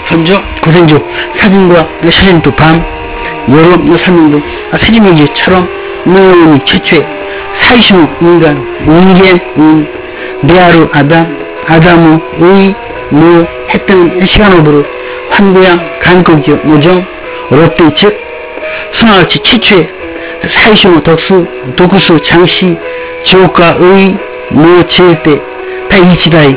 선조, 고생조, 사진과 사진도 밤, 여름, 산능도, 세지명제처럼, 너니 최초의 사이시모 인간, 인간, 네아루 아담, 아담의 했던 시간으로 환고양, 간극이요, 노정, 롯데 즉, 수나같이 최초의 사이시모 덕수, 도구수, 장시, 지옥가의, 제때, 다 이치다의,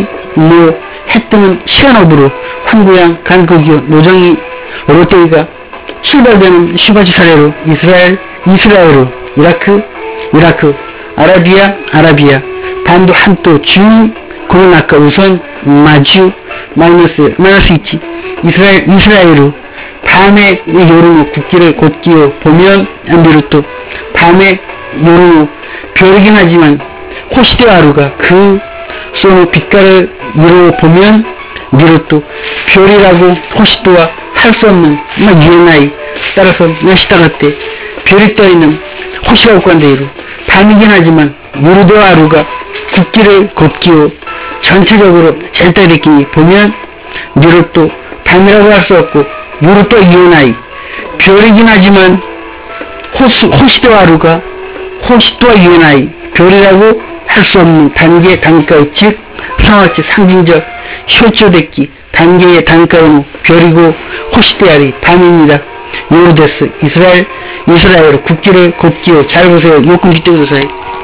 했던 시간업으로 환고양, 간극이요, 노정이, 롯데가 출발되는 슈바지 사례로 이스라엘로 이라크, 아라비아, 반도 한도 중, 고문학과 우선, 마주, 마이너스 있지. 이스라엘로 밤에 요르노 국기를 곧기어 보면, 비로또 밤에 요르노 별이긴 하지만, 호시대하루가 그 쏘노 빛깔을 이루어 보면, 비로또 별이라고 호시도와 할 수 없는, 유엔아이, 따라서, 나시다가때, 별이 떠있는 호시라고 관대로, 밤이긴 하지만, 요르도하루가 국기를 곧기어 전체적으로 젤다리끼니 보면, 비로또 밤이라고 할 수 없고, 요르도 유엔아이, 별이긴 하지만, 호시도하루가, 호시도와 유엔아이, 별이라고 할 수 없는 단계, 단가의 즉, 상하치 상징적, 효초됐기, 단계의 단가의 별이고, 호시대아리, 밤입니다. 요르데스, 이스라엘, 국기를 곧기어, 잘 보세요. 요금 기대도 사이.